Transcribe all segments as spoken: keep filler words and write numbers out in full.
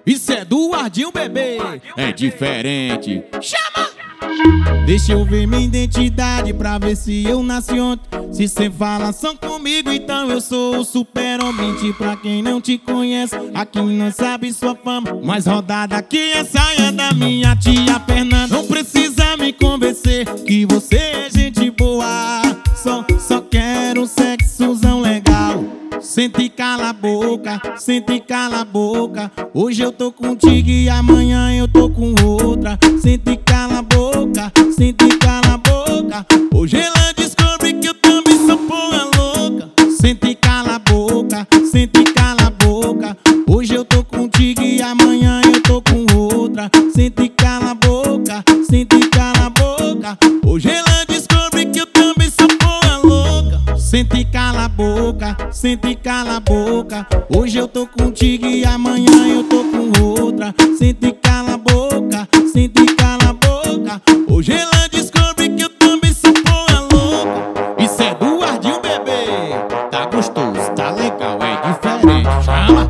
Isso é do Ardinho, bebê. É diferente. Chama! Deixa eu ver minha identidade pra ver se eu nasci ontem. Se cê fala só comigo, então eu sou o super-homem. Pra quem não te conhece, aqui não sabe sua fama. Mais rodada que a saia da minha tia Fernanda. Não precisa me convencer que você é gente boa. Só, só quero um sexozão legal. Senta e cala a boca, senta e cala a boca. Hoje eu tô contigo e amanhã eu tô com outra. Senta e cala a boca, senta e cala a boca. Hoje ela descobre que eu também sou porra louca. Senta e cala a boca, senta e cala a boca. Hoje eu tô contigo e amanhã eu tô com outra. Senta e cala a boca, senta e cala a boca. Hoje ela descobre que eu também sou porra louca. Senta e cala a boca, senta e cala a boca. Hoje eu tô contigo e amanhã eu tô com outra. Senta e cala a boca, senta e cala a boca. Hoje ela descobre que eu também sou porra louca. Isso é do Ardinho, bebê. Tá gostoso, tá legal, é diferente. Chama!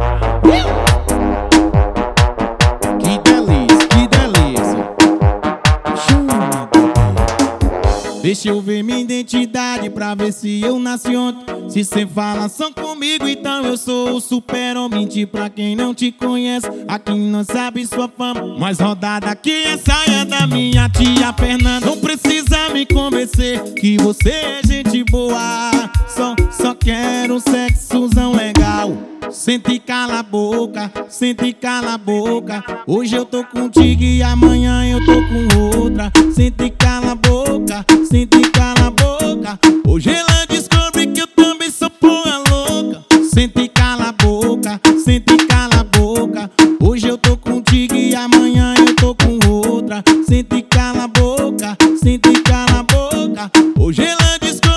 Que delícia, que delícia. Chama, bebê. Deixa eu ver minha identidade pra ver se eu nasci ontem. Se cê fala só comigo, então eu sou o super-homem. Pra quem não te conhece, aqui não sabe sua fama. Mais rodada que a saia da minha tia Fernanda. Não precisa me convencer que você é gente boa. Só, só quero um sexozão legal. Senta e cala a boca, senta e cala a boca. Hoje eu tô contigo e amanhã eu tô com outra. Senta e cala a boca, senta e cala a boca. Hoje ela descobre que eu também sou porra louca. Senta e cala a boca, senta e cala a boca. Hoje eu tô contigo e amanhã eu tô com outra. Senta e cala a boca, senta e cala a boca. Hoje ela descobre